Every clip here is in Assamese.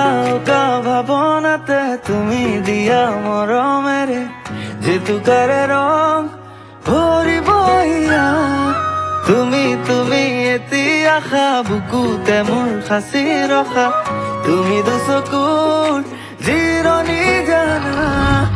উকা ভাৱনাতে তুমি দিয়া মৰমেৰে জেতুকাৰে ৰং ভৰিব ইয়া তুমি এটি আশা বুকুতে মোৰ সাঁচি ৰখা তুমি দুচকুৰ জিৰণি জানা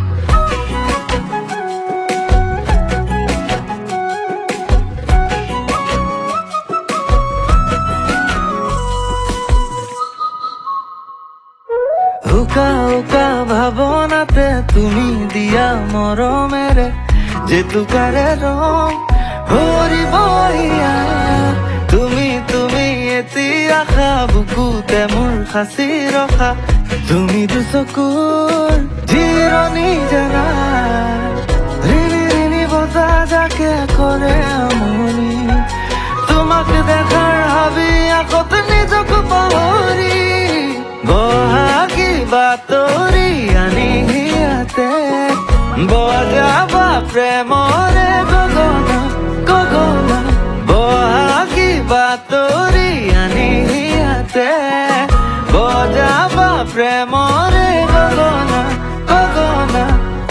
উকা উকা ভাৱনাতে তুমি দিয়া মৰমেৰে জেতুকাৰে ৰং ভৰিব ইয়া তুমি এটি আশা বুকুতে মোৰ সাঁচি ৰখা তুমি দুচকুৰ জিৰণি জানা ৰিণি ৰিণি বতাহ জাকে কৰে আমনি তোমাক দেখাৰ হাবি আগত নিজক পাহৰি বহাগী বাতৰি আনি ইয়াতে বজাবা প্ৰেমৰে গগনা গগনা বহাগী বাতৰি আনি ইয়াতে বজাবা প্ৰেমৰে গগনা গগনা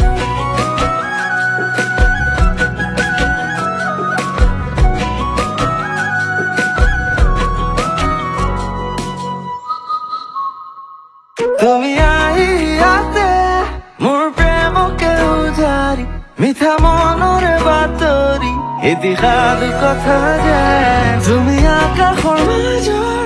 তুমি আহি ইয়াতে মোৰ প্ৰেমকে উজাৰি মিঠা মনৰে বাতৰি এটি সাধু কথা যে তুমি আকাশৰ মাজত